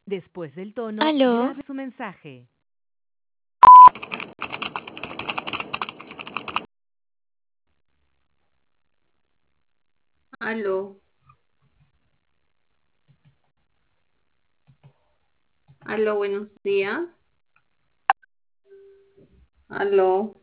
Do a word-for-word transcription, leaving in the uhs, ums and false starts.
Después del tono, Aló, grabe su mensaje. Aló, aló, buenos días. Aló.